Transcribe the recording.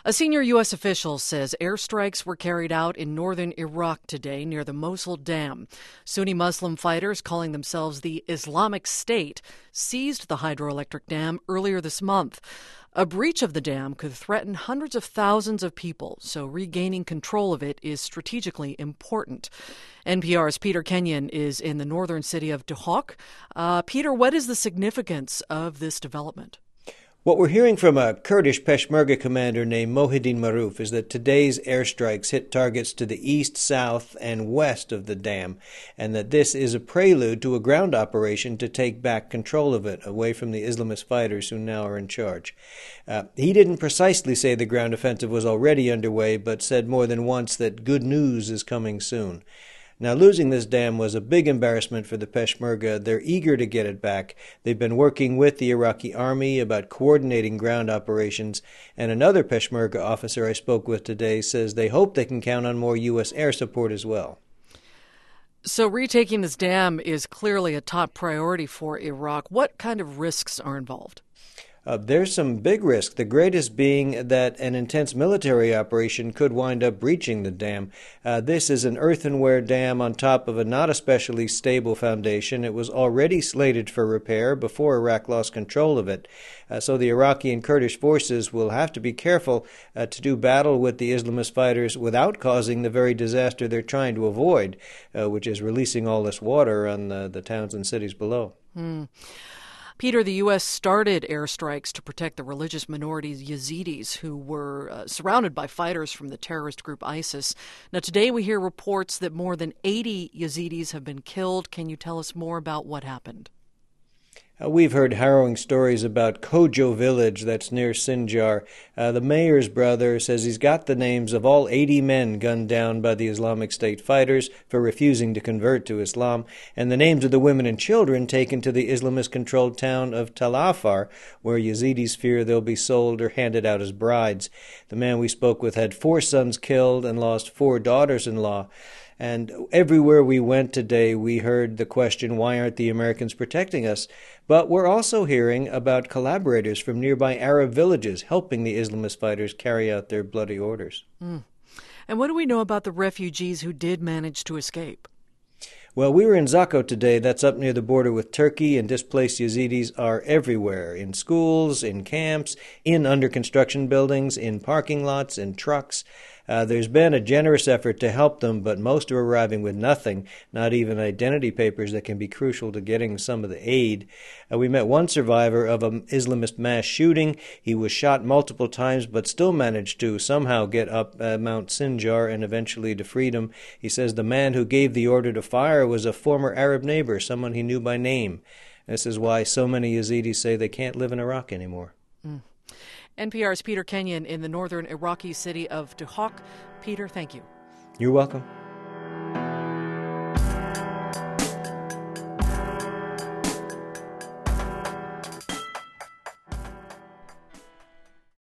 A senior U.S. official says airstrikes were carried out in northern Iraq today near the Mosul Dam. Sunni Muslim fighters, calling themselves the Islamic State, seized the hydroelectric dam earlier this month. A breach of the dam could threaten hundreds of thousands of people, so regaining control of it is strategically important. NPR's Peter Kenyon is in the northern city of Duhok. Peter, what is the significance of this development? What we're hearing from a Kurdish Peshmerga commander named Mohidin Maruf is that today's airstrikes hit targets to the east, south, and west of the dam, and that this is a prelude to a ground operation to take back control of it away from the Islamist fighters who now are in charge. He didn't precisely say the ground offensive was already underway, but said more than once that good news is coming soon. Now, losing this dam was a big embarrassment for the Peshmerga. They're eager to get it back. They've been working with the Iraqi army about coordinating ground operations, and another Peshmerga officer I spoke with today says they hope they can count on more U.S. air support as well. So retaking this dam is clearly a top priority for Iraq. What kind of risks are involved? There's some big risk, the greatest being that an intense military operation could wind up breaching the dam. This is an earthenware dam on top of a not especially stable foundation. It was already slated for repair before Iraq lost control of it. So the Iraqi and Kurdish forces will have to be careful to do battle with the Islamist fighters without causing the very disaster they're trying to avoid, which is releasing all this water on the towns and cities below. Peter, the U.S. started airstrikes to protect the religious minorities Yazidis who were surrounded by fighters from the terrorist group ISIS. Now, today we hear reports that more than 80 Yazidis have been killed. Can you tell us more about what happened? We've heard harrowing stories about Kojo village that's near Sinjar. The mayor's brother says he's got the names of all 80 men gunned down by the Islamic State fighters for refusing to convert to Islam, and the names of the women and children taken to the Islamist-controlled town of Tal Afar, where Yazidis fear they'll be sold or handed out as brides. The man we spoke with had 4 sons killed and lost 4 daughters-in-law. And everywhere we went today, we heard the question, why aren't the Americans protecting us? But we're also hearing about collaborators from nearby Arab villages helping the Islamist fighters carry out their bloody orders. And what do we know about the refugees who did manage to escape? Well, we were in Zakho today. That's up near the border with Turkey, and displaced Yazidis are everywhere, in schools, in camps, in under-construction buildings, in parking lots, in trucks. There's been a generous effort to help them, but most are arriving with nothing, not even identity papers that can be crucial to getting some of the aid. We met one survivor of an Islamist mass shooting. He was shot multiple times, but still managed to somehow get up Mount Sinjar and eventually to freedom. He says the man who gave the order to fire was a former Arab neighbor, someone he knew by name. This is why so many Yazidis say they can't live in Iraq anymore. NPR's Peter Kenyon in the northern Iraqi city of Duhok. Peter, thank you. You're welcome.